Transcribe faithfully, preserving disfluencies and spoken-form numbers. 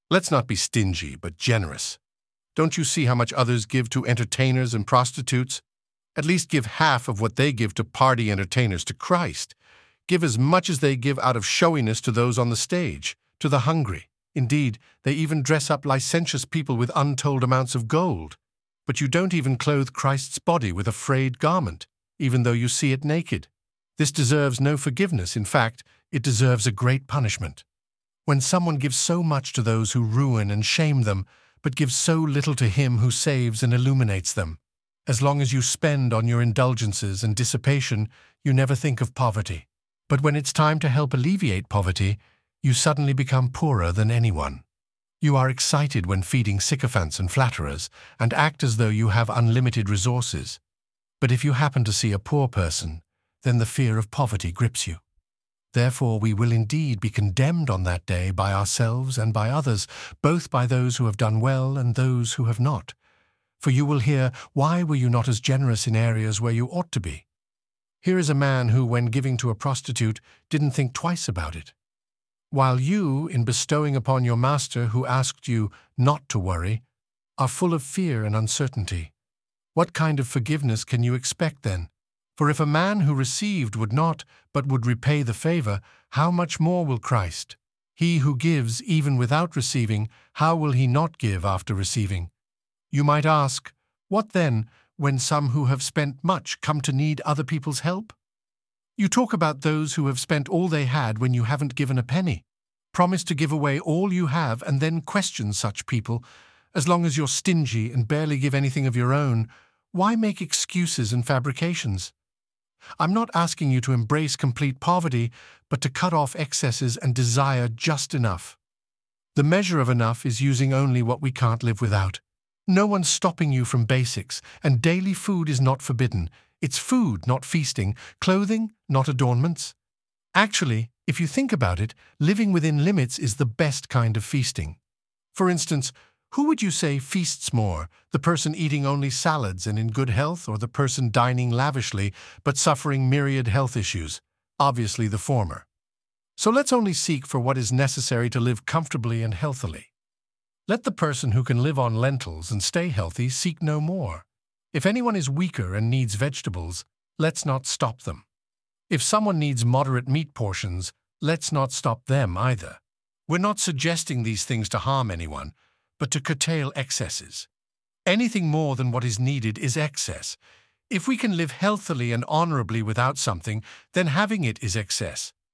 Let's not be stingy, but generous. Don't you see how much others give to entertainers and prostitutes? At least give half of what they give to party entertainers to Christ. Give as much as they give out of showiness to those on the stage, to the hungry. Indeed, they even dress up licentious people with untold amounts of gold. But you don't even clothe Christ's body with a frayed garment, even though you see it naked. This deserves no forgiveness. In fact, it deserves a great punishment. When someone gives so much to those who ruin and shame them, but gives so little to him who saves and illuminates them. As long as you spend on your indulgences and dissipation, you never think of poverty. But when it's time to help alleviate poverty, you suddenly become poorer than anyone. You are excited when feeding sycophants and flatterers, and act as though you have unlimited resources. But if you happen to see a poor person, then the fear of poverty grips you. Therefore we will indeed be condemned on that day by ourselves and by others, both by those who have done well and those who have not. For you will hear, why were you not as generous in areas where you ought to be? Here is a man who, when giving to a prostitute, didn't think twice about it. While you, in bestowing upon your master who asked you not to worry, are full of fear and uncertainty. What kind of forgiveness can you expect then? For if a man who received would not, but would repay the favor, how much more will Christ? He who gives even without receiving, how will he not give after receiving? You might ask, what then, when some who have spent much come to need other people's help? You talk about those who have spent all they had when you haven't given a penny. Promise to give away all you have and then question such people. As long as you're stingy and barely give anything of your own, why make excuses and fabrications? I'm not asking you to embrace complete poverty, but to cut off excesses and desire just enough. The measure of enough is using only what we can't live without. No one's stopping you from basics, and daily food is not forbidden. It's food, not feasting, clothing, not adornments. Actually, if you think about it, living within limits is the best kind of feasting. For instance, who would you say feasts more, the person eating only salads and in good health, or the person dining lavishly but suffering myriad health issues? Obviously the former. So let's only seek for what is necessary to live comfortably and healthily. Let the person who can live on lentils and stay healthy seek no more. If anyone is weaker and needs vegetables, let's not stop them. If someone needs moderate meat portions, let's not stop them either. We're not suggesting these things to harm anyone, but to curtail excesses. Anything more than what is needed is excess. If we can live healthily and honorably without something, then having it is excess.